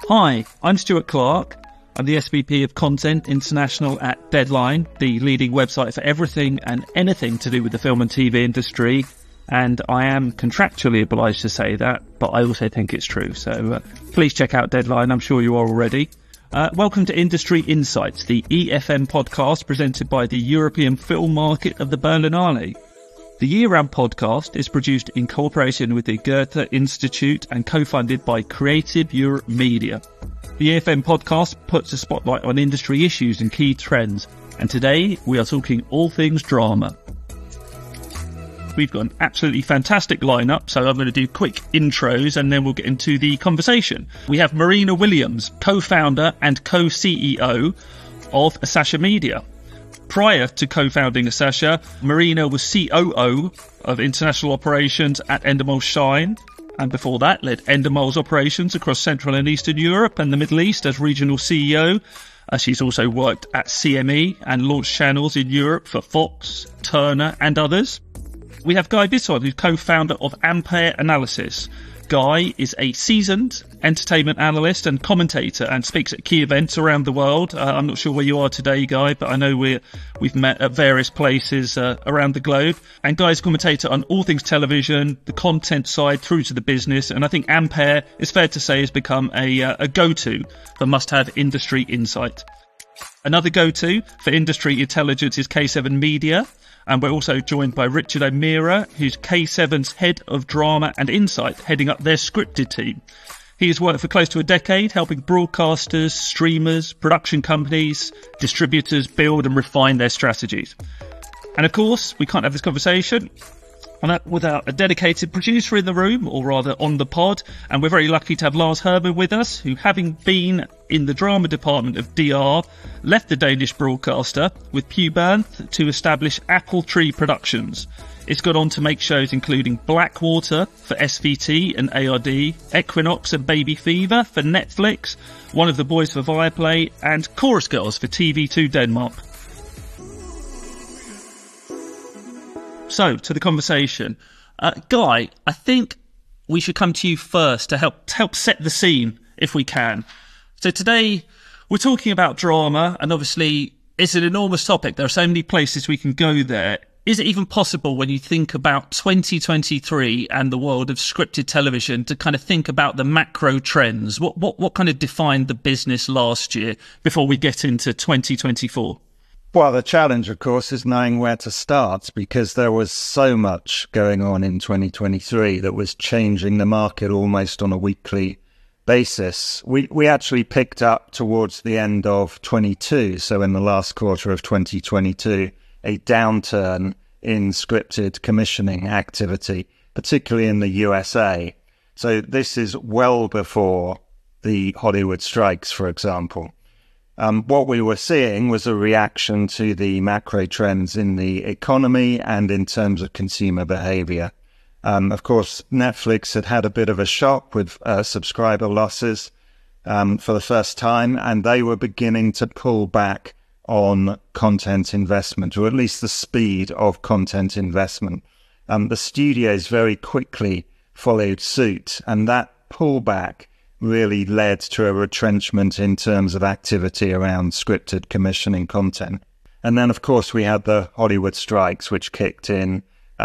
Hi, I'm Stuart Clark. I'm the SVP of Content International at Deadline, the leading website for everything and anything to do with the film and TV industry. And I am contractually obliged to say that, but I also think it's true. So please check out Deadline. I'm sure you are already. Welcome to Industry Insights, the EFM podcast presented by the European Film Market of the Berlinale. The year-round podcast is produced in cooperation with the Goethe Institute and co-funded by Creative Europe Media. The EFM podcast puts a spotlight on industry issues and key trends, and today we are talking all things drama. We've got an absolutely fantastic lineup, so I'm going to do quick intros and then we'll get into the conversation. We have Marina Williams, co-founder and co-CEO of Asasha Media. Prior to co-founding Asasha, Marina was COO of international operations at Endemol Shine, and before that led Endemol's operations across Central and Eastern Europe and the Middle East as regional CEO. She's also worked at CME and launched channels in Europe for Fox, Turner and others. We have Guy Bisson, who's co-founder of Ampere Analysis. Guy is a seasoned entertainment analyst and commentator and speaks at key events around the world. I'm not sure where you are today, Guy, but I know we've met at various places around the globe. And Guy's a commentator on all things television, the content side through to the business. And I think Ampere, it's fair to say, has become a go-to for must-have industry insight. Another go-to for industry intelligence is K7 Media. And we're also joined by Richard O'Meara, who's K7's head of drama and insight, heading up their scripted team. He has worked for close to a decade, helping broadcasters, streamers, production companies, distributors build and refine their strategies. And of course, we can't have this conversation without a dedicated producer in the room, or rather on the pod. And we're very lucky to have Lars Herman with us, who, having been in the drama department of DR, left the Danish broadcaster with Pubanth to establish Apple Tree Productions. It's gone on to make shows including Blackwater for SVT and ARD, Equinox and Baby Fever for Netflix, One of the Boys for Viaplay, and Chorus Girls for TV2 Denmark. So, to the conversation. Guy, I think we should come to you first to help set the scene, if we can. So today, we're talking about drama, and obviously, it's an enormous topic. There are so many places we can go there. Is it even possible, when you think about 2023 and the world of scripted television, to kind of think about the macro trends? What kind of defined the business last year before we get into 2024? Well, the challenge, of course, is knowing where to start, because there was so much going on in 2023 that was changing the market almost on a weekly basis. We actually picked up towards the end of 22, so in the last quarter of 2022, a downturn in scripted commissioning activity, particularly in the USA. So this is well before the Hollywood strikes, for example. What we were seeing was a reaction to the macro trends in the economy and in terms of consumer behavior. Of course, Netflix had a bit of a shock with subscriber losses for the first time, and they were beginning to pull back on content investment, or at least the speed of content investment. The studios very quickly followed suit, and that pullback really led to a retrenchment in terms of activity around scripted commissioning content. And then, of course, we had the Hollywood strikes, which kicked into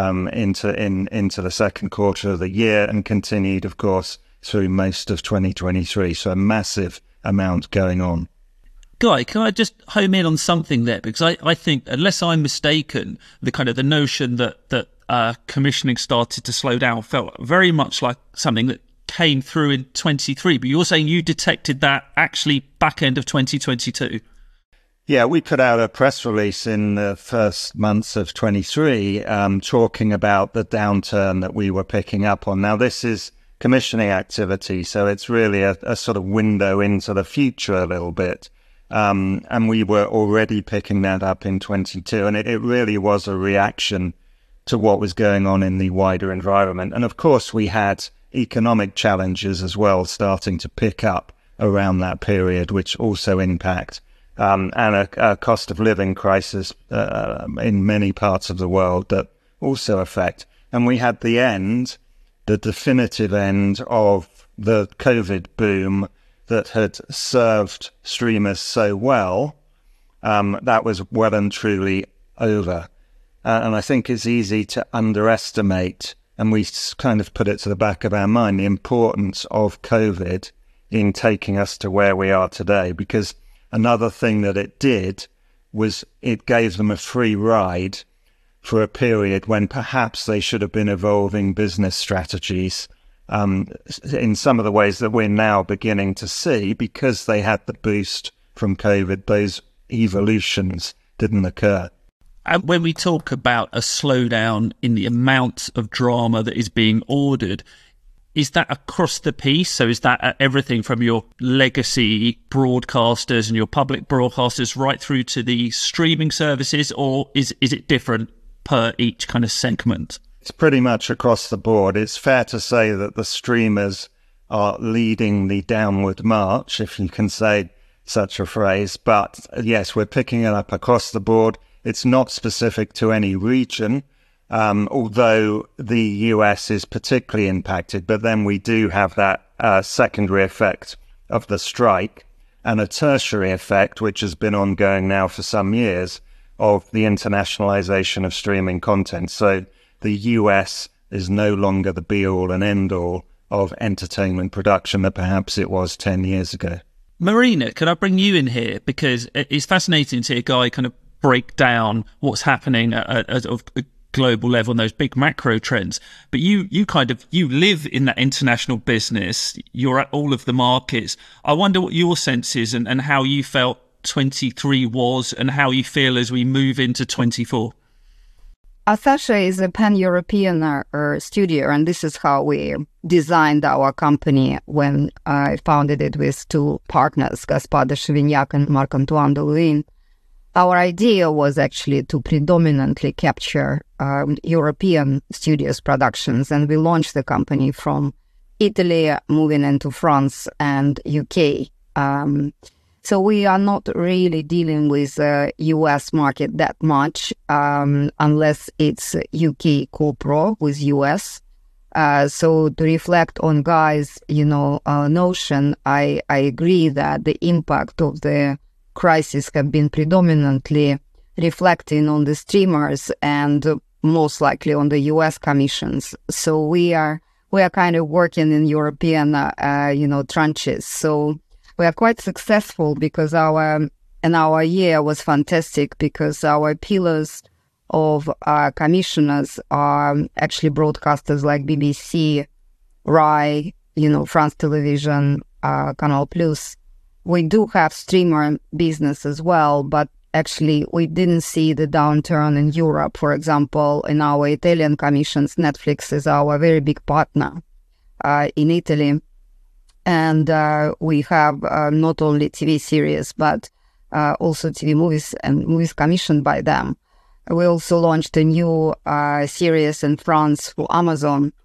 the second quarter of the year and continued, of course, through most of 2023. So a massive amount going on. Guy, can I just home in on something there? Because I think, unless I'm mistaken, the notion that commissioning started to slow down felt very much like something that came through in 23, but you're saying you detected that actually back end of 2022. Yeah, we put out a press release in the first months of 23 talking about the downturn that we were picking up on. Now, this is commissioning activity, so it's really a sort of window into the future a little bit. And we were already picking that up in 22, and it really was a reaction to what was going on in the wider environment. And of course, we had economic challenges as well starting to pick up around that period, which also impact and a cost of living crisis in many parts of the world that also affect. And we had the definitive end of the COVID boom that had served streamers so well, that was well and truly over. And I think it's easy to underestimate, and we kind of put it to the back of our mind, the importance of COVID in taking us to where we are today. Because another thing that it did was it gave them a free ride for a period when perhaps they should have been evolving business strategies in some of the ways that we're now beginning to see. Because they had the boost from COVID, those evolutions didn't occur. And when we talk about a slowdown in the amount of drama that is being ordered, is that across the piece? So is that everything from your legacy broadcasters and your public broadcasters right through to the streaming services, or is it different per each kind of segment? It's pretty much across the board. It's fair to say that the streamers are leading the downward march, if you can say such a phrase. But yes, we're picking it up across the board. It's not specific to any region, although the US is particularly impacted. But then we do have that secondary effect of the strike and a tertiary effect, which has been ongoing now for some years, of the internationalization of streaming content. So the US is no longer the be-all and end-all of entertainment production that perhaps it was 10 years ago. Marina, can I bring you in here? Because it's fascinating to see a guy kind of break down what's happening at a global level and those big macro trends. But you live in that international business. You're at all of the markets. I wonder what your sense is and how you felt 23 was and how you feel as we move into 24. Asasha is a pan-European studio, and this is how we designed our company when I founded it with two partners, Gaspard de Chevignac and Marc-Antoine de Luynes. Our idea was actually to predominantly capture European studios' productions, and we launched the company from Italy, moving into France and UK. So we are not really dealing with the US market that much, unless it's UK co-pro with US. So to reflect on Guy's, notion, I agree that the impact of the crisis have been predominantly reflecting on the streamers and most likely on the US commissions. So we are kind of working in European, trenches. So we are quite successful because our year was fantastic because our pillars of commissioners are actually broadcasters like BBC, RAI, France Television, Canal Plus. We do have streamer business as well, but actually we didn't see the downturn in Europe. For example, in our Italian commissions, Netflix is our very big partner in Italy. And we have not only TV series, but also TV movies and movies commissioned by them. We also launched a new series in France for Amazon.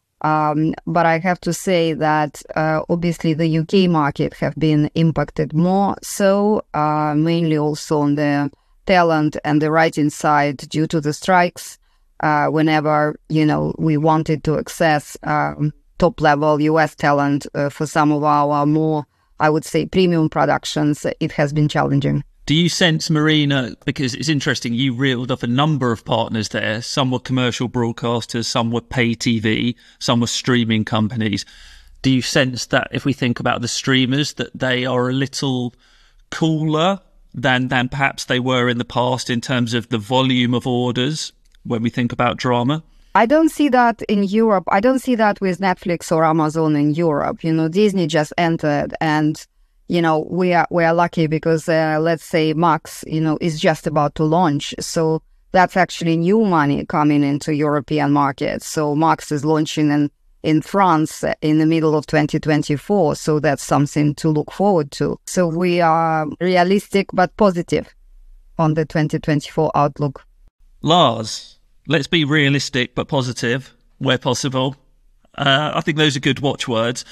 But I have to say that obviously the UK market have been impacted more so, mainly also on the talent and the writing side due to the strikes. Whenever, we wanted to access top-level US talent for some of our more, I would say, premium productions, it has been challenging. Do you sense, Marina, because it's interesting, you reeled off a number of partners there. Some were commercial broadcasters, some were pay TV, some were streaming companies. Do you sense that if we think about the streamers, that they are a little cooler than perhaps they were in the past in terms of the volume of orders when we think about drama? I don't see that in Europe. I don't see that with Netflix or Amazon in Europe. Disney just entered, and we are lucky because let's say Max, is just about to launch. So that's actually new money coming into European markets. So Max is launching in France in the middle of 2024. So that's something to look forward to. So we are realistic but positive on the 2024 outlook. Lars, let's be realistic but positive where possible. I think those are good watchwords.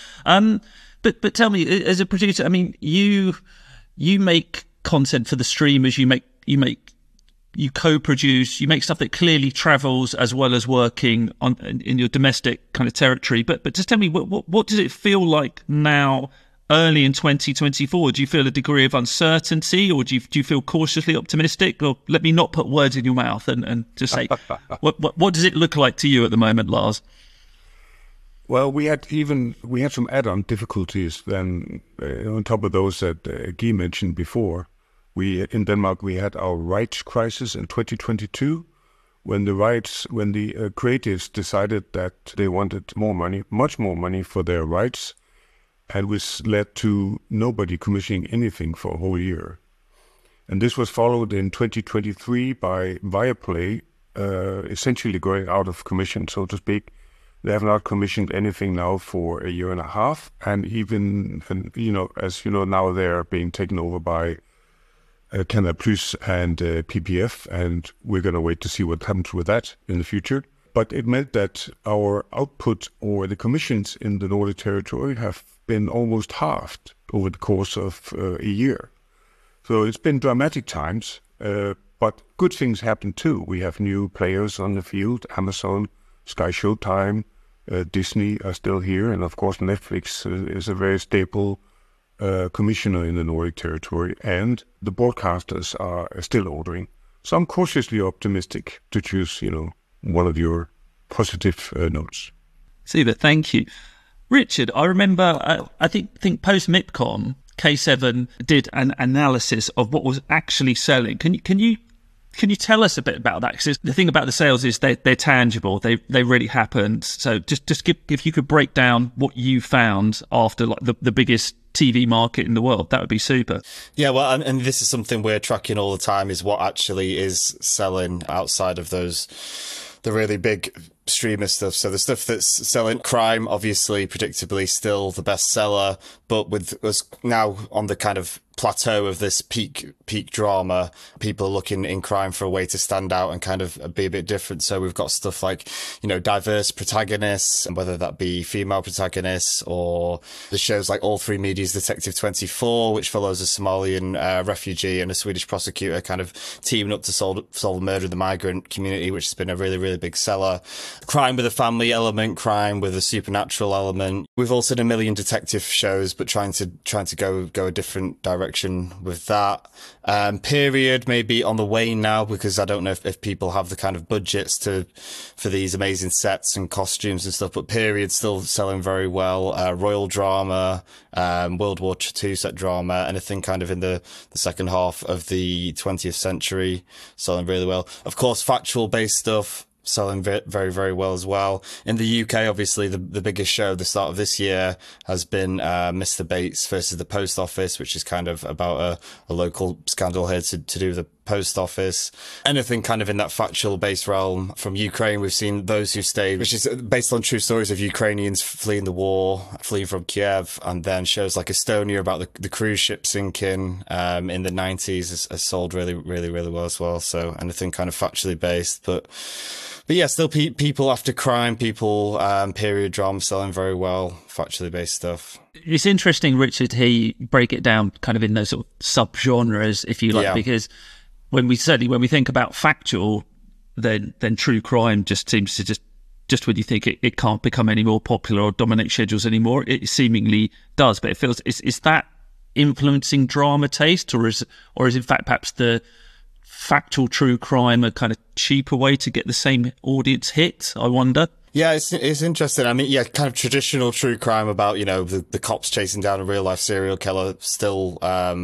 But tell me, as a producer, I mean, you make content for the streamers. You co-produce. You make stuff that clearly travels as well as working in your domestic kind of territory. But just tell me, what does it feel like now early in 2024? Do you feel a degree of uncertainty, or do you feel cautiously optimistic? Or let me not put words in your mouth and just say, what does it look like to you at the moment, Lars? Well, we had some add-on difficulties then on top of those that Guy mentioned before. In Denmark we had our rights crisis in 2022 when the creatives decided that they wanted more money, much more money for their rights, and which led to nobody commissioning anything for a whole year. And this was followed in 2023 by Viaplay essentially going out of commission, so to speak. They have not commissioned anything now for a year and a half, and even, as you know, now they're being taken over by Canal Plus and PPF, and we're going to wait to see what happens with that in the future. But it meant that our output or the commissions in the Nordic territory have been almost halved over the course of a year. So it's been dramatic times, but good things happen too. We have new players on the field, Amazon, Sky Showtime, Disney are still here, and of course Netflix is a very stable commissioner in the Nordic territory, and the broadcasters are still ordering. So I'm cautiously optimistic, to choose, one of your positive notes. Super, thank you. Richard, I remember, I think post MIPCOM, K7 did an analysis of what was actually selling. Can you tell us a bit about that? Because the thing about the sales is they're tangible. They really happened. So just if you could break down what you found after like the biggest TV market in the world, that would be super. Yeah, well, and this is something we're tracking all the time, is what actually is selling outside of the really big streamer stuff. So the stuff that's selling, crime, obviously, predictably still the best seller, but with us now on the kind of plateau of this peak drama, people are looking in crime for a way to stand out and kind of be a bit different. So we've got stuff like, diverse protagonists, and whether that be female protagonists, or the shows like All Three Media's Detective 24, which follows a Somalian refugee and a Swedish prosecutor kind of teaming up to solve the murder of the migrant community, which has been a really, really big seller. Crime with a family element, crime with a supernatural element. We've all seen a million detective shows, but trying to go a different direction with that. Period maybe on the wane now, because I don't know if people have the kind of budgets for these amazing sets and costumes and stuff, but Period still selling very well. Royal drama, World War II set drama, anything kind of in the second half of the 20th century selling really well. Of course, factual based stuff selling very, very well as well. In the UK, obviously, the biggest show the start of this year has been Mr. Bates versus the Post Office, which is kind of about a local scandal here to do with the post office. Anything kind of in that factual based realm. From Ukraine, we've seen Those Who Stayed, which is based on true stories of Ukrainians fleeing the war, fleeing from Kiev, and then shows like Estonia about the cruise ship sinking in the 90s has sold really, really, really well as well. So anything kind of factually based, but yeah, still people after crime, period drama selling very well, factually based stuff. It's interesting, Richard, to hear you break it down kind of in those sort of sub-genres, if you like, because when we think about factual, then true crime just seems to just when you think it can't become any more popular or dominate schedules anymore, it seemingly does. But it feels, is that influencing drama taste, or is in fact perhaps the factual true crime a kind of cheaper way to get the same audience hit, I wonder? Yeah, it's interesting. I mean, yeah, kind of traditional true crime about, the cops chasing down a real life serial killer still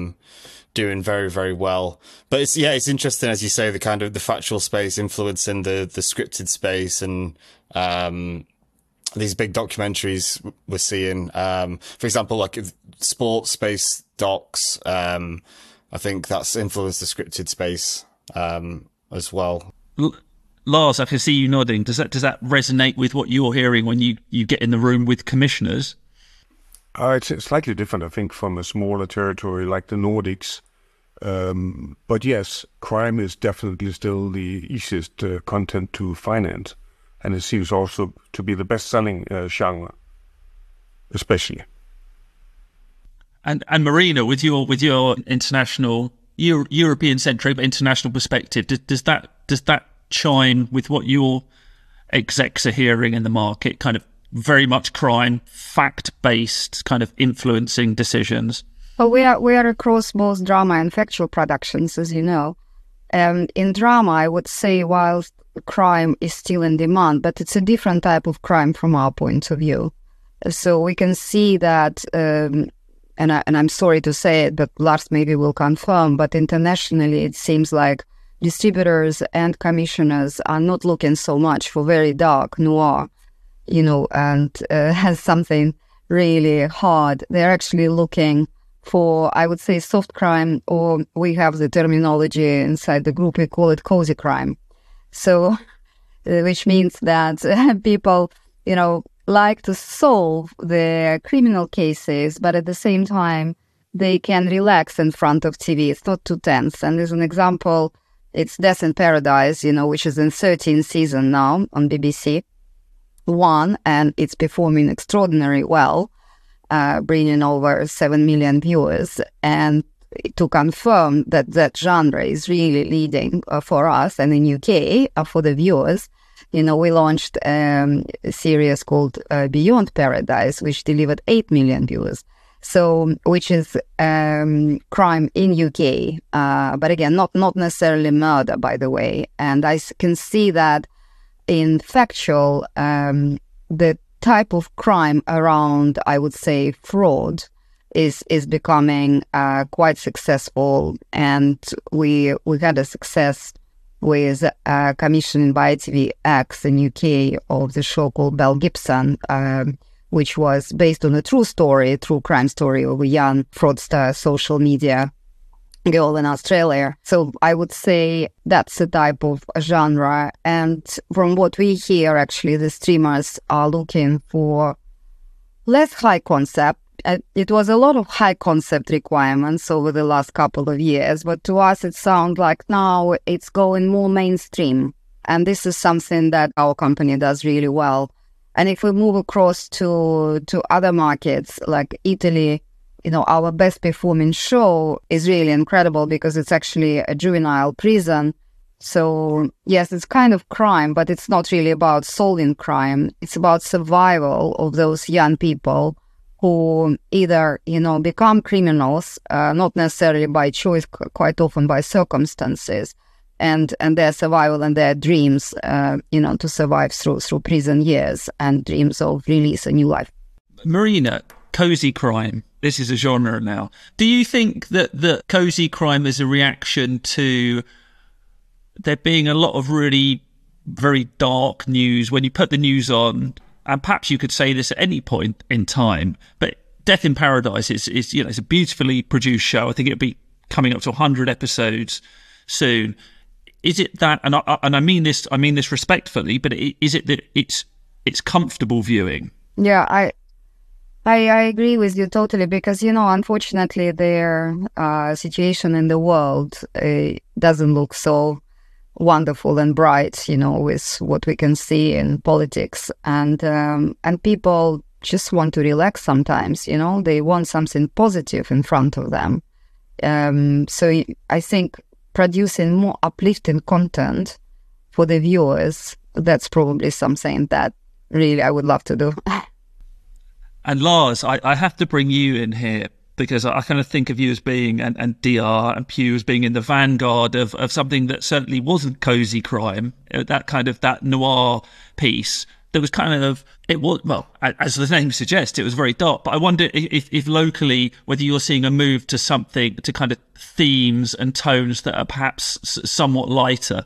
doing very, very well. But it's interesting, as you say, the kind of the factual space influencing the scripted space, and these big documentaries we're seeing. For example, like sports-based docs, I think that's influenced the scripted space as well. Lars, I can see you nodding. Does that resonate with what you're hearing when you get in the room with commissioners? It's slightly different, I think, from a smaller territory like the Nordics. But yes, crime is definitely still the easiest content to finance. And it seems also to be the best-selling genre, especially. And Marina, with your international, European-centric but international perspective, does that chime with what your execs are hearing in the market? Kind of very much crime, fact-based, kind of influencing decisions? Well, we are across both drama and factual productions, as you know. In drama, I would say, whilst crime is still in demand, but it's a different type of crime from our point of view. So we can see that, and I'm sorry to say it, but Lars maybe will confirm, but internationally it seems like distributors and commissioners are not looking so much for very dark noir, and has something really hard. They're actually looking for, I would say, soft crime, or we have the terminology inside the group, we call it cozy crime. So, which means that people, like to solve the criminal cases, but at the same time, they can relax in front of TV. It's not too tense. And as an example, it's Death in Paradise, which is in 13th season now on BBC One, and it's performing extraordinarily well, bringing over 7 million viewers. And to confirm that genre is really leading for us and in UK for the viewers, we launched a series called Beyond Paradise, which delivered 8 million viewers. So, which is crime in UK, but again, not necessarily murder, by the way. And I can see that in factual, the type of crime around, I would say, fraud is becoming quite successful. And we had a success with commissioning by ITVX in UK of the show called Belle Gibson, which was based on a true crime story of a young fraudster social media girl in Australia. So I would say that's a type of genre. And from what we hear, actually, the streamers are looking for less high concept. It was a lot of high concept requirements over the last couple of years, but to us it sounds like now it's going more mainstream. And this is something that our company does really well. And if we move across to other markets like Italy, our best performing show is really incredible because it's actually a juvenile prison. So yes, it's kind of crime, but it's not really about solving crime. It's about survival of those young people who either, become criminals, not necessarily by choice, quite often by circumstances, and their survival and their dreams, to survive through prison years and dreams of release, a new life. Marina, cozy crime. This is a genre now. Do you think that cozy crime is a reaction to there being a lot of really very dark news when you put the news on? And perhaps you could say this at any point in time, but Death in Paradise is it's a beautifully produced show. I think it'll be coming up to 100 episodes soon. Is it that, and I mean this respectfully, but is it that it's comfortable viewing? Yeah, I agree with you totally, because unfortunately their situation in the world doesn't look so wonderful and bright, with what we can see in politics, and people just want to relax sometimes. They want something positive in front of them. So I think producing more uplifting content for the viewers, that's probably something that really I would love to do. And Lars, I have to bring you in here because I kind of think of you as being, and DR and Pew as being in the vanguard of something that certainly wasn't cozy crime, that noir piece. There was it was, well, as the name suggests, it was very dark. But I wonder if locally, whether you're seeing a move to something, to kind of themes and tones that are perhaps somewhat lighter.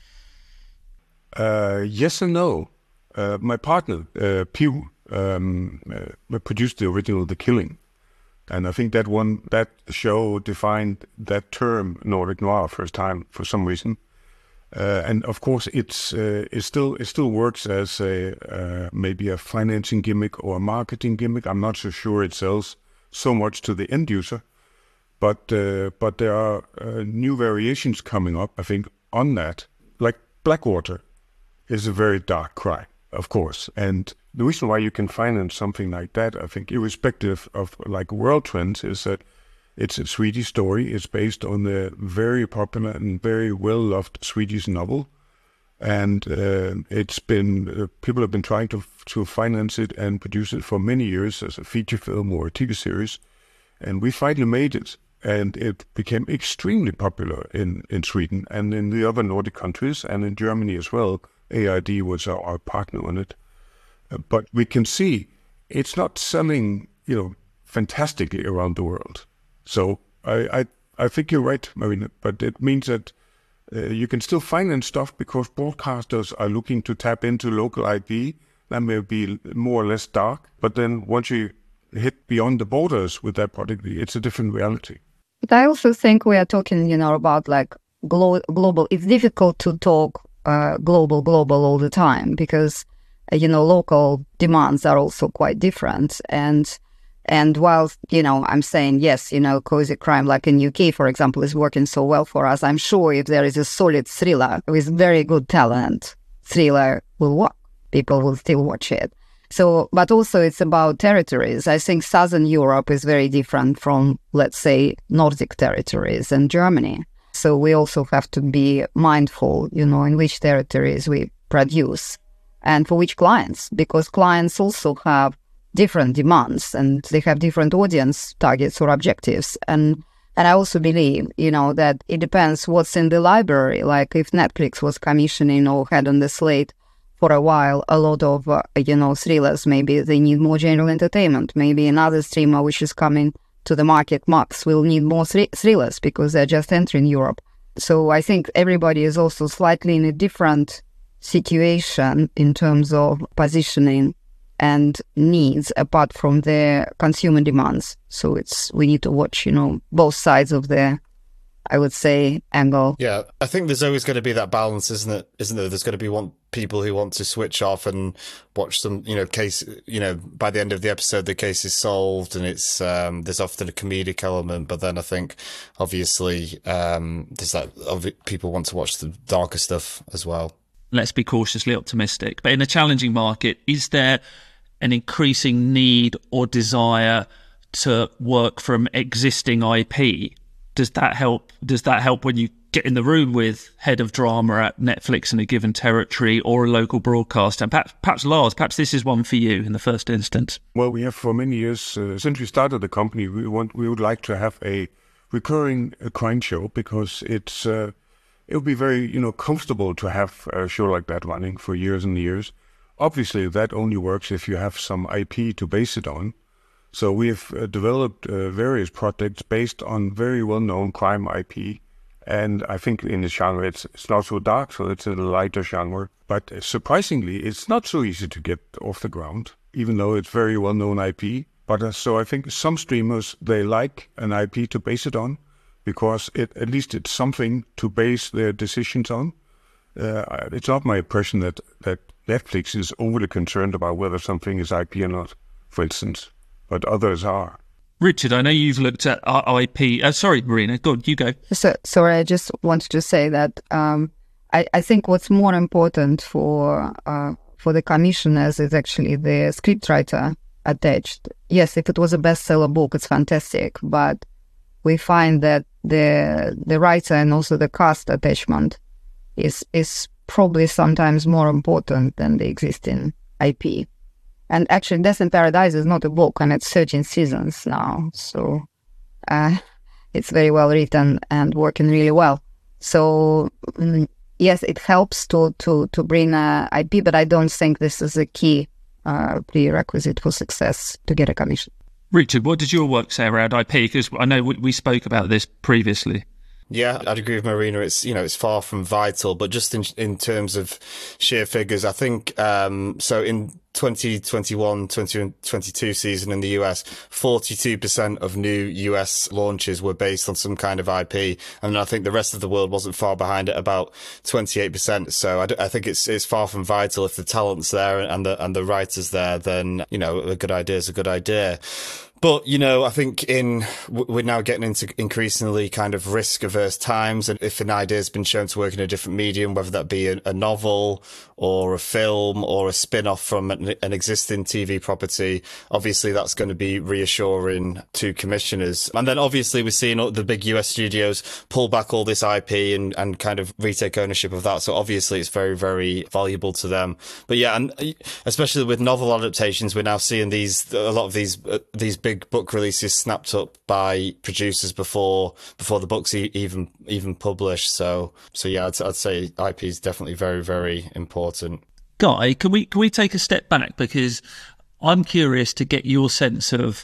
Yes and no. My partner, Pew, produced the original The Killing. And I think that show defined that term Nordic noir first time for some reason. And of course, it still works as maybe a financing gimmick or a marketing gimmick. I'm not so sure it sells so much to the end user, but there are new variations coming up, I think, on that. Like Blackwater is a very dark crime, of course, and the reason why you can finance something like that, I think, irrespective of like world trends, is that it's a Swedish story. It's based on the very popular and very well-loved Swedish novel And it's been people have been trying to finance it and produce it for many years as a feature film or a TV series, and we finally made it, and it became extremely popular in Sweden and in the other Nordic countries and in Germany as well. AID was our partner on it, but we can see it's not selling, fantastically around the world. So I think you're right, Marina, but it means that you can still finance stuff because broadcasters are looking to tap into local IP. That may be more or less dark, but then once you hit beyond the borders with that product, it's a different reality. But I also think we are talking, about like global. It's difficult to talk global all the time because, local demands are also quite different. And while, I'm saying, yes, cozy crime like in UK, for example, is working so well for us, I'm sure if there is a solid thriller with very good talent, thriller will work. People will still watch it. So, but also it's about territories. I think Southern Europe is very different from, let's say, Nordic territories and Germany. So we also have to be mindful, in which territories we produce and for which clients, because clients also have different demands and they have different audience targets or objectives. And I also believe, that it depends what's in the library. Like if Netflix was commissioning or had on the slate for a while a lot of, thrillers, maybe they need more general entertainment. Maybe another streamer which is coming to the market, Max, will need more thrillers because they're just entering Europe. So I think everybody is also slightly in a different situation in terms of positioning and needs apart from their consumer demands. So we need to watch, both sides of the, I would say, angle. Yeah, I think there's always going to be that balance, isn't there? There's going to be people who want to switch off and watch some, case, by the end of the episode, the case is solved and it's, there's often a comedic element. But then I think, obviously, there's that, people want to watch the darker stuff as well. Let's be cautiously optimistic. But in a challenging market, is there an increasing need or desire to work from existing IP? Does that help? Does that help when you get in the room with head of drama at Netflix in a given territory or a local broadcaster? And perhaps Lars, perhaps this is one for you in the first instance. Well, we have for many years, since we started the company, we would like to have a recurring crime show because it would be very comfortable to have a show like that running for years and years. Obviously, that only works if you have some IP to base it on. So we have developed various projects based on very well-known crime IP. And I think in the genre, it's not so dark, so it's a lighter genre. But surprisingly, it's not so easy to get off the ground, even though it's very well-known IP. But so I think some streamers, they like an IP to base it on because at least it's something to base their decisions on. It's not my impression that Netflix is overly concerned about whether something is IP or not, for instance, but others are. Richard, I know you've looked at IP. Sorry, Marina, go on, you go. Sorry, I just wanted to say that I think what's more important for the commissioners is actually the scriptwriter attached. Yes, if it was a bestseller book, it's fantastic, but we find that the writer and also the cast attachment is probably sometimes more important than the existing IP. And actually, Death in Paradise is not a book, and it's 13 seasons now. So it's very well written and working really well. So yes, it helps to bring IP, but I don't think this is a key prerequisite for success to get a commission. Richard, what did your work say around IP? Because I know we spoke about this previously. Yeah, I'd agree with Marina. It's far from vital, but just in terms of sheer figures, I think, so in 2021-2022 season in the US, 42% of new US launches were based on some kind of IP. And I think the rest of the world wasn't far behind at about 28%. So I think it's far from vital. If the talent's there and the writer's there, then, a good idea is a good idea. But, I think we're now getting into increasingly kind of risk-averse times. And if an idea has been shown to work in a different medium, whether that be a novel or a film or a spin-off from an existing TV property, obviously that's going to be reassuring to commissioners. And then obviously we're seeing the big US studios pull back all this IP and kind of retake ownership of that. So obviously it's very, very valuable to them. But yeah, and especially with novel adaptations, we're now seeing a lot of these big book releases snapped up by producers before the books even published. So yeah, I'd say IP is definitely very, very important. Guy, can we take a step back, because I'm curious to get your sense of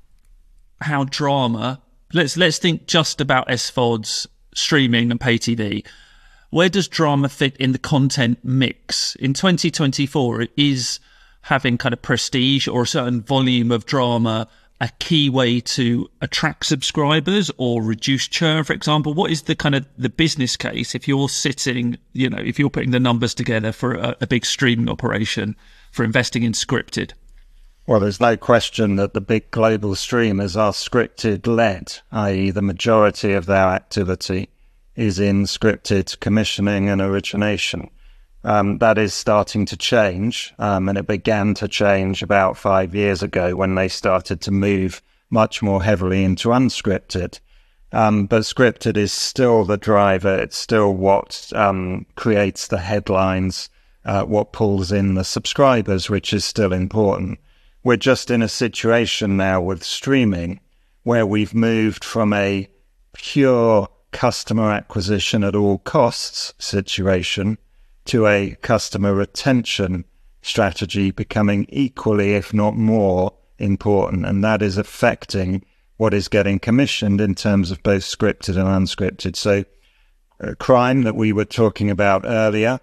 how drama. Let's think just about SVODs, streaming, and pay TV. Where does drama fit in the content mix in 2024? Is having kind of prestige or a certain volume of drama a key way to attract subscribers or reduce churn, for example? What is the kind of the business case if you're sitting, if you're putting the numbers together for a big streaming operation for investing in scripted? Well, there's no question that the big global streamers are scripted-led, i.e. the majority of their activity is in scripted commissioning and origination. That is starting to change, and it began to change about 5 years ago when they started to move much more heavily into unscripted. But scripted is still the driver. It's still what creates the headlines, what pulls in the subscribers, which is still important. We're just in a situation now with streaming where we've moved from a pure customer acquisition at all costs situation to a customer retention strategy becoming equally, if not more, important. And that is affecting what is getting commissioned in terms of both scripted and unscripted. So crime that we were talking about earlier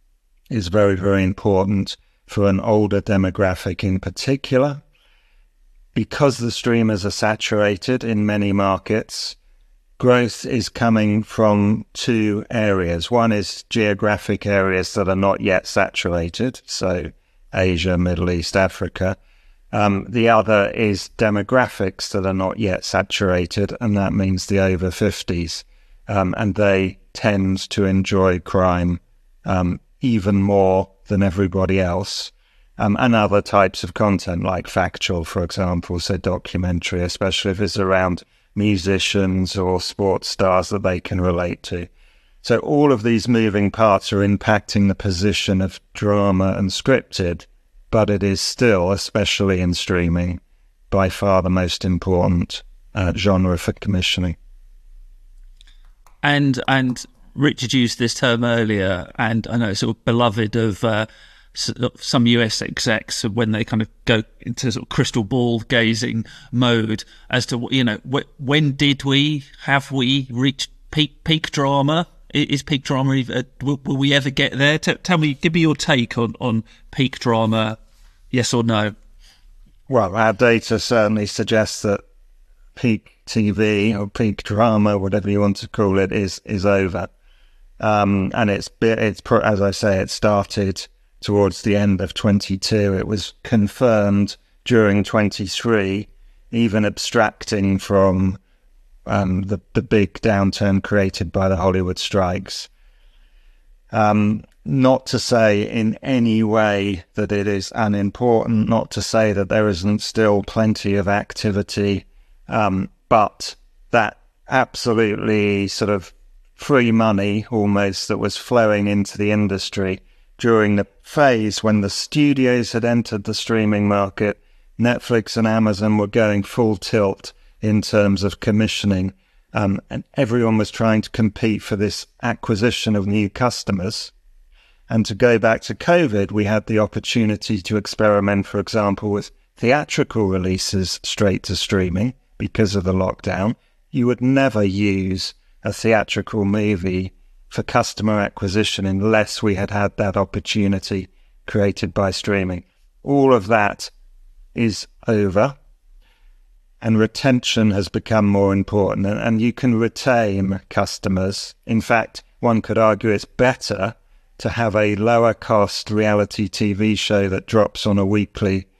is very, very important for an older demographic in particular. Because the streamers are saturated in many markets, growth is coming from two areas. One is geographic areas that are not yet saturated, so Asia, Middle East, Africa. The other is demographics that are not yet saturated, and that means the over 50s. And they tend to enjoy crime even more than everybody else. And other types of content like factual, for example, so documentary, especially if it's around musicians or sports stars that they can relate to. So all of these moving parts are impacting the position of drama and scripted, but it is still, especially in streaming, by far the most important genre for commissioning. And Richard used this term earlier, and I know it's sort of beloved of some US execs when they kind of go into sort of crystal ball gazing mode as to, when have we reached peak drama? Is peak drama, will we ever get there? Tell me, give me your take on peak drama, yes or no? Well, our data certainly suggests that peak TV or peak drama, whatever you want to call it, is over. And it's as I say, it started towards the end of 22. It was confirmed during 23, even abstracting from the big downturn created by the Hollywood strikes. Not to say in any way that it is unimportant, not to say that there isn't still plenty of activity, but that absolutely sort of free money almost that was flowing into the industry during the phase when the studios had entered the streaming market, Netflix and Amazon were going full tilt in terms of commissioning, and everyone was trying to compete for this acquisition of new customers. And to go back to COVID, we had the opportunity to experiment, for example, with theatrical releases straight to streaming because of the lockdown. You would never use a theatrical movie for customer acquisition unless we had had that opportunity created by streaming. All of that is over, and retention has become more important, and you can retain customers. In fact, one could argue it's better to have a lower cost reality TV show that drops on a weekly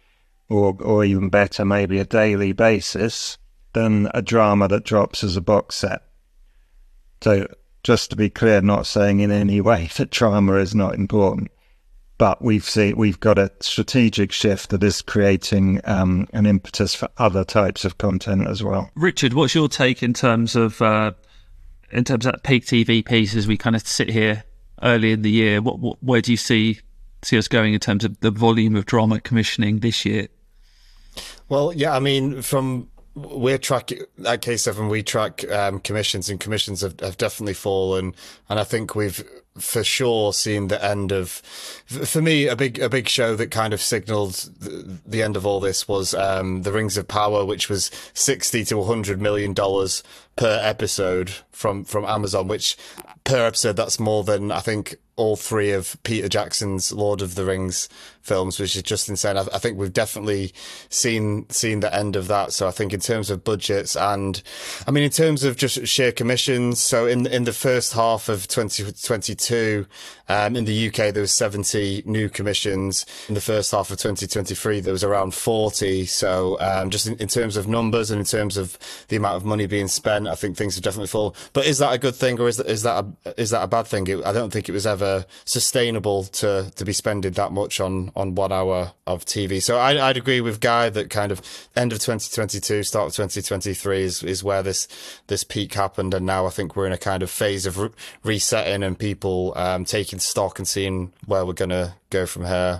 or even better, maybe a daily basis, than a drama that drops as a box set. So just to be clear, not saying in any way that drama is not important, but we've got a strategic shift that is creating an impetus for other types of content as well. Richard, what's your take in terms of that peak TV piece as we kind of sit here early in the year? Where do you see us going in terms of the volume of drama commissioning this year? Well, yeah, I mean, we're tracking at K7. We track commissions, and commissions have definitely fallen. And I think we've for sure seen the end of, for me, a big show that kind of signalled the end of all this was The Rings of Power, which was $60 to $100 million per episode from Amazon, which per episode, that's more than I think all three of Peter Jackson's Lord of the Rings films, which is just insane. I think we've definitely seen the end of that. So I think in terms of budgets and, I mean, in terms of just sheer commissions, so in the first half of 2022, in the UK, there was 70 new commissions. In the first half of 2023, there was around 40. So just in terms of numbers and in terms of the amount of money being spent, I think things have definitely fallen. But is that a good thing, or is that a bad thing? I don't think it was ever sustainable to be spending that much on 1 hour of TV. So I'd agree with Guy that kind of end of 2022, start of 2023 is where this peak happened, and now I think we're in a kind of phase of resetting and people taking stock and seeing where we're going to go from here.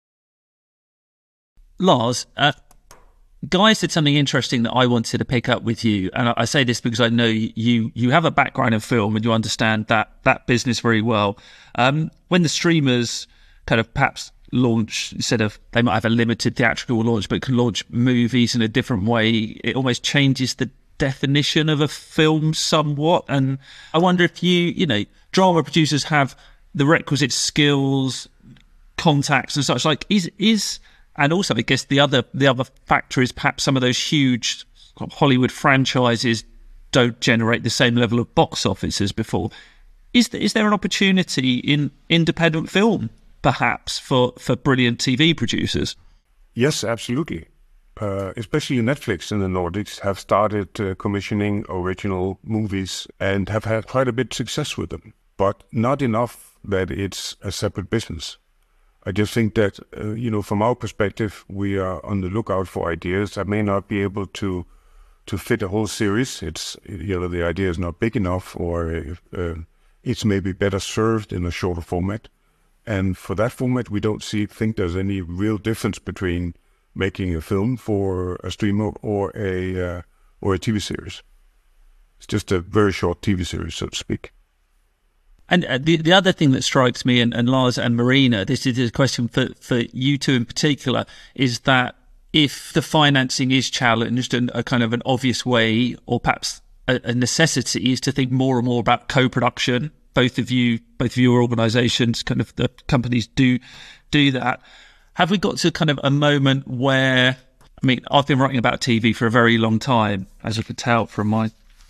Lars, Guy said something interesting that I wanted to pick up with you, and I say this because I know you have a background in film and you understand that business very well. When the streamers kind of perhaps launch, instead of, they might have a limited theatrical launch, but can launch movies in a different way, it almost changes the definition of a film somewhat. And I wonder if drama producers have the requisite skills, contacts and such, like is and also I guess the other factor is perhaps some of those huge Hollywood franchises don't generate the same level of box office as before. Is there an opportunity in independent film perhaps for brilliant TV producers? Yes, absolutely. Especially Netflix in the Nordics have started commissioning original movies and have had quite a bit of success with them, but not enough that it's a separate business. I just think that, from our perspective, we are on the lookout for ideas that may not be able to fit a whole series. It's, the idea is not big enough, or it's maybe better served in a shorter format. And for that format, we don't think there's any real difference between making a film for a streamer or a TV series. It's just a very short TV series, so to speak. And the other thing that strikes me, and Lars and Marina, this is a question for you two in particular, is that if the financing is challenged, and a kind of an obvious way, or perhaps a necessity, is to think more and more about co-production. Both of your organisations, kind of the companies do that. Have we got to kind of a moment where, I mean, I've been writing about TV for a very long time, as you could tell from my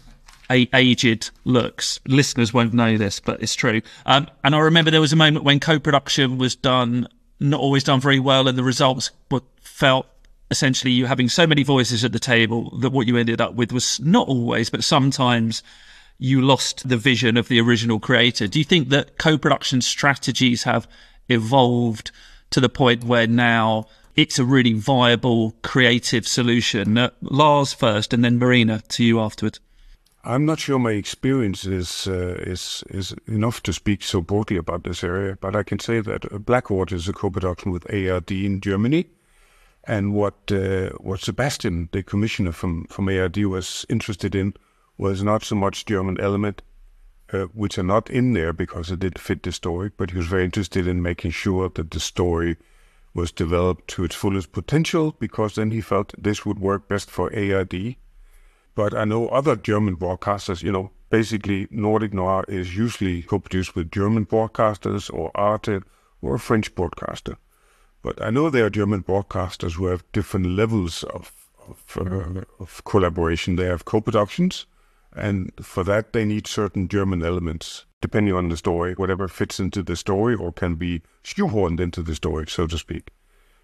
aged looks. Listeners won't know this, but it's true. And I remember there was a moment when co-production was not always done very well, and the results felt essentially you having so many voices at the table that what you ended up with was not always, but sometimes you lost the vision of the original creator. Do you think that co-production strategies have evolved to the point where now it's a really viable creative solution? Lars first, and then Marina, to you afterwards. I'm not sure my experience is enough to speak so broadly about this area, but I can say that Blackwater is a co-production with ARD in Germany, and what Sebastian, the commissioner from ARD, was interested in was not so much German element, which are not in there because it didn't fit the story, but he was very interested in making sure that the story was developed to its fullest potential, because then he felt this would work best for ARD. But I know other German broadcasters, basically Nordic Noir is usually co-produced with German broadcasters or Arte or a French broadcaster. But I know there are German broadcasters who have different levels of collaboration. They have co-productions, and for that they need certain German elements, depending on the story, whatever fits into the story or can be shoehorned into the story, so to speak.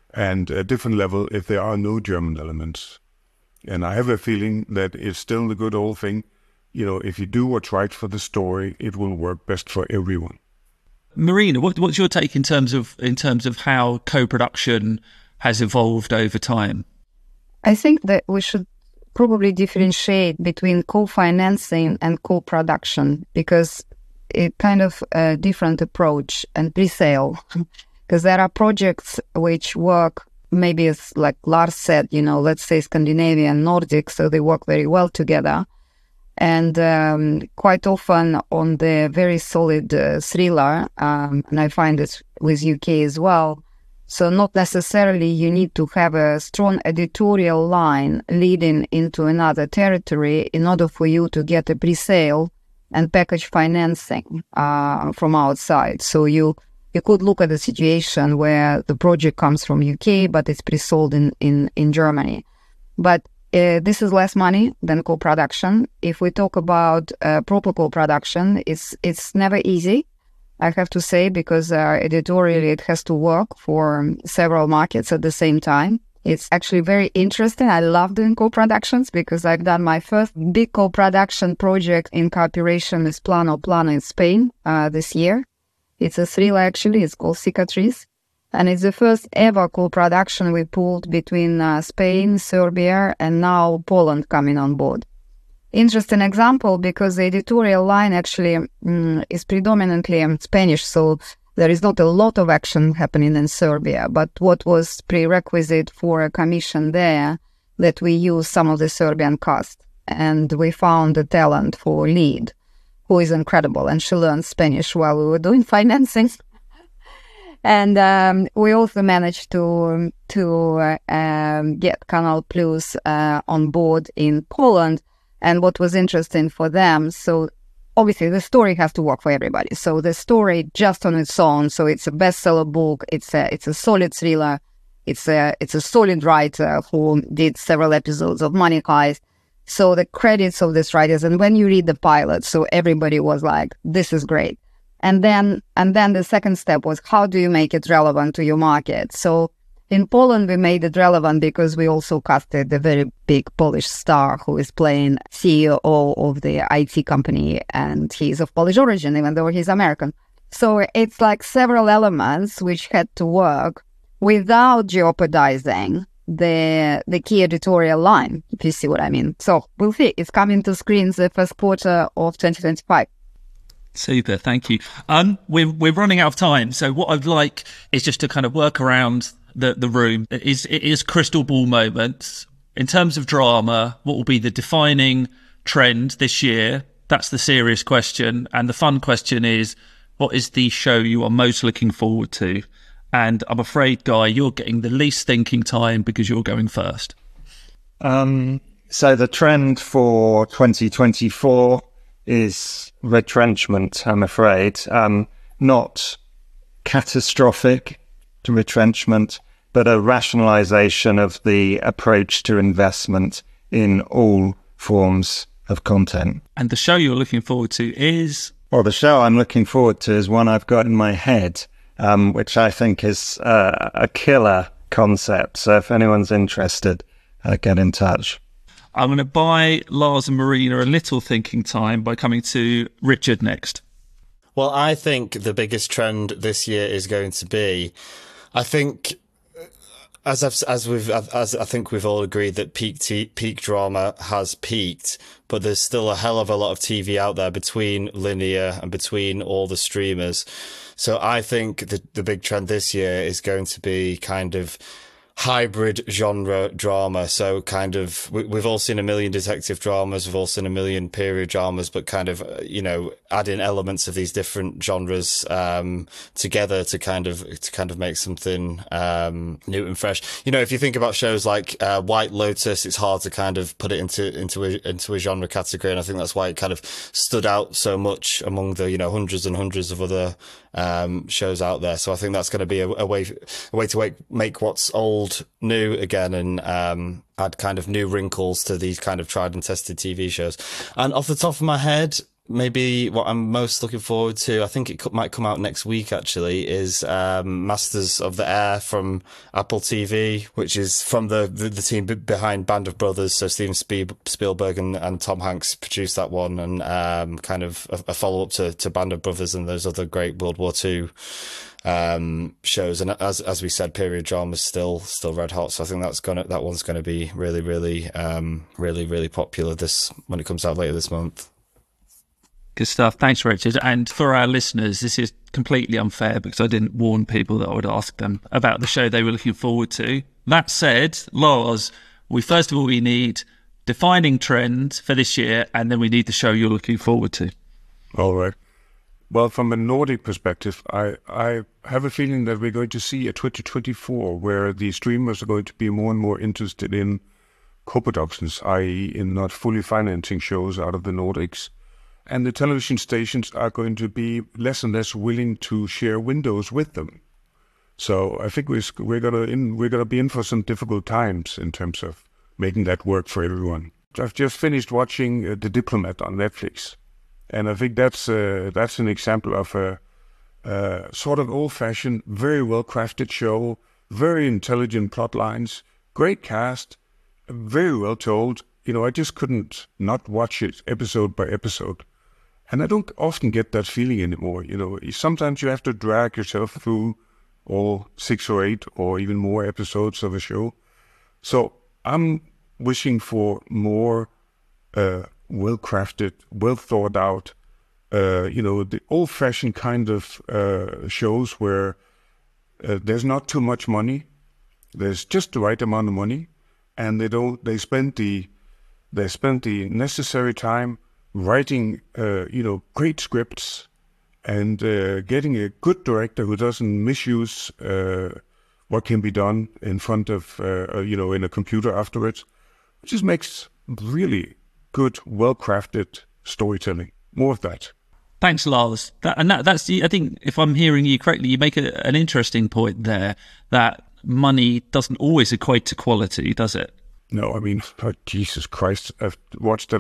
and a different level if there are no German elements. And I have a feeling that it's still the good old thing. If you do what's right for the story, it will work best for everyone. Marina, what's your take in terms of how co-production has evolved over time? I think that we should probably differentiate between co-financing and co-production, because it kind of a different approach, and pre-sale, because there are projects which work maybe as like Lars said, let's say Scandinavia and Nordic, so they work very well together. And quite often on the very solid thriller, and I find it with UK as well, so not necessarily you need to have a strong editorial line leading into another territory in order for you to get a pre-sale and package financing from outside. So you could look at a situation where the project comes from UK, but it's pre-sold in Germany. But this is less money than co-production. If we talk about proper co-production, it's never easy, I have to say, because editorially it has to work for several markets at the same time. It's actually very interesting. I love doing co-productions because I've done my first big co-production project in cooperation with Plano in Spain this year. It's a thriller, actually. It's called Cicatriz. And it's the first ever co-production we pulled between Spain, Serbia, and now Poland coming on board. Interesting example, because the editorial line actually is predominantly Spanish, so there is not a lot of action happening in Serbia. But what was prerequisite for a commission there, that we use some of the Serbian cast. And we found a talent for lead, who is incredible, and she learned Spanish while we were doing financing. And we also managed to get Canal Plus on board in Poland. And what was interesting for them, so obviously the story has to work for everybody. So the story just on its own, so it's a bestseller book, it's a solid thriller, it's a solid writer who did several episodes of Money Heist. So the credits of these writers, and when you read the pilot, so everybody was like, this is great. And then the second step was, how do you make it relevant to your market? So in Poland, we made it relevant because we also casted a very big Polish star who is playing CEO of the IT company, and he's of Polish origin, even though he's American. So it's like several elements which had to work without jeopardizing the key editorial line, if you see what I mean. So we'll see. It's coming to screens the first quarter of 2025. Super, thank you. We're running out of time, so what I'd like is just to kind of work around the room. It is crystal ball moments. In terms of drama, what will be the defining trend this year? That's the serious question. And the fun question is, what is the show you are most looking forward to? And I'm afraid, Guy, you're getting the least thinking time because you're going first. So the trend for 2024 is retrenchment, I'm afraid. Not catastrophic to retrenchment, but a rationalization of the approach to investment in all forms of content. And the show you're looking forward to is? Well, the show I'm looking forward to is one I've got in my head, which I think is a killer concept. So if anyone's interested, get in touch. I'm going to buy Lars and Marina a little thinking time by coming to Richard next. Well, I think the biggest trend this year is going to be, I think, as I think we've all agreed that peak drama has peaked, but there's still a hell of a lot of TV out there between linear and between all the streamers. So I think the big trend this year is going to be kind of hybrid genre drama. So kind of, we've all seen a million detective dramas, we've all seen a million period dramas, but kind of, adding elements of these different genres together to kind of make something new and fresh. If you think about shows like White Lotus, it's hard to kind of put it into a genre category, and I think that's why it kind of stood out so much among the hundreds and hundreds of other shows out there. So I think that's going to be a way to make what's old new again, and add kind of new wrinkles to these kind of tried and tested TV shows. And off the top of my head, maybe what I'm most looking forward to, I think it might come out next week actually, is Masters of the Air from Apple TV, which is from the team behind Band of Brothers. So Steven Spielberg and Tom Hanks produced that one, and kind of a follow-up to Band of Brothers and those other great World War II shows. And as we said, period drama is still red hot. So I think that one's gonna be really, really, really popular when it comes out later this month. Good stuff. Thanks, Richard. And for our listeners, this is completely unfair because I didn't warn people that I would ask them about the show they were looking forward to. That said, Lars, first of all, we need defining trend for this year, and then we need the show you're looking forward to. All right. Well, from a Nordic perspective, I have a feeling that we're going to see a 2024 where the streamers are going to be more and more interested in co-productions, i.e. in not fully financing shows out of the Nordics. And the television stations are going to be less and less willing to share windows with them. So I think we're gonna be in for some difficult times in terms of making that work for everyone. I've just finished watching The Diplomat on Netflix, and I think that's an example of a sort of old-fashioned, very well-crafted show, very intelligent plot lines, great cast, very well told. I just couldn't not watch it episode by episode. And I don't often get that feeling anymore. Sometimes you have to drag yourself through all 6 or 8 or even more episodes of a show. So I'm wishing for more well-crafted, well-thought-out, the old-fashioned kind of shows where there's not too much money, there's just the right amount of money, and they spend the necessary time writing, great scripts and getting a good director who doesn't misuse what can be done in front of, in a computer afterwards. It just makes really good, well-crafted storytelling. More of that. Thanks, Lars. That's I think, if I'm hearing you correctly, you make an interesting point there, that money doesn't always equate to quality, does it? No, I mean, Jesus Christ. I watched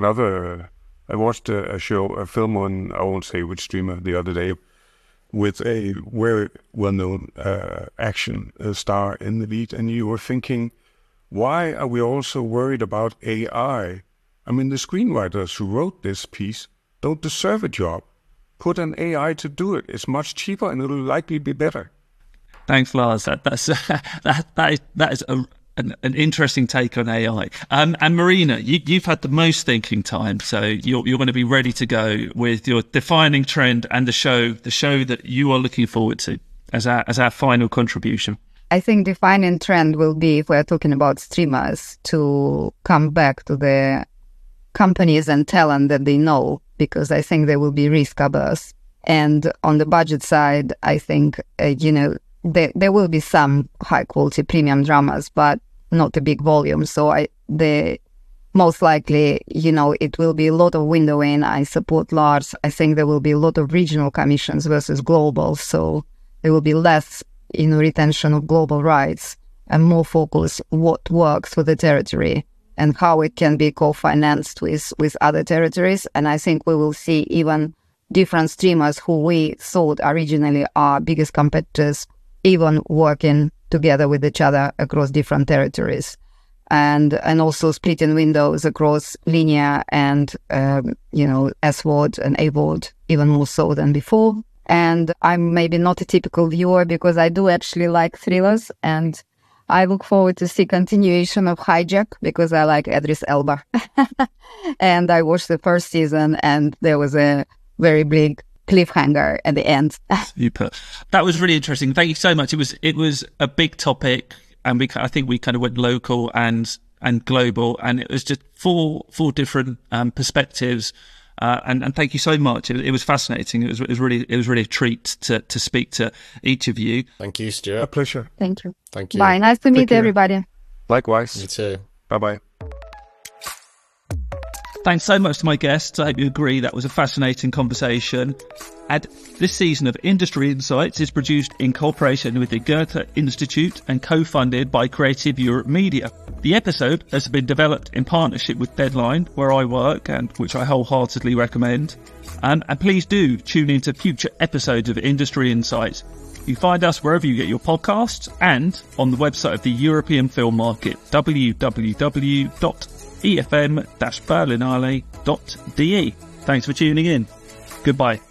a film on, I won't say which streamer, the other day, with a very well-known action star in the lead, and you were thinking, why are we all so worried about AI? I mean, the screenwriters who wrote this piece don't deserve a job. Put an AI to do it. It's much cheaper and it'll likely be better. Thanks, Lars. That is an interesting take on AI. And Marina, you've had the most thinking time, so you're going to be ready to go with your defining trend and the show that you are looking forward to as our final contribution. I think defining trend will be, if we're talking about streamers, to come back to the companies and talent that they know, because I think they will be risk averse. And on the budget side, I think, there will be some high quality premium dramas, but not a big volume. So most likely, it will be a lot of windowing. I support Lars. I think there will be a lot of regional commissions versus global. So there will be less, retention of global rights and more focus what works for the territory and how it can be co-financed with other territories. And I think we will see even different streamers who we thought originally are biggest competitors, even working together with each other across different territories, and also splitting windows across linear and SVOD and AVOD, even more so than before. And I'm maybe not a typical viewer because I do actually like thrillers, and I look forward to see continuation of Hijack because I like Idris Elba. And I watched the first season and there was a very big cliffhanger at the end. Super. That was really interesting. Thank you so much. It was a big topic, and I think we kind of went local and global, and it was just four different perspectives. And thank you so much. It was fascinating. It was really a treat to speak to each of you. Thank you, Stuart. A pleasure. Thank you. Thank you. Bye. Nice to meet everybody. Likewise. You too. Bye-bye. Thanks so much to my guests. I hope you agree that was a fascinating conversation. And this season of Industry Insights is produced in cooperation with the Goethe Institute and co-funded by Creative Europe Media. The episode has been developed in partnership with Deadline, where I work and which I wholeheartedly recommend. And please do tune into future episodes of Industry Insights. You find us wherever you get your podcasts and on the website of the European film market, www.efm-berlinale.de. Thanks for tuning in. Goodbye.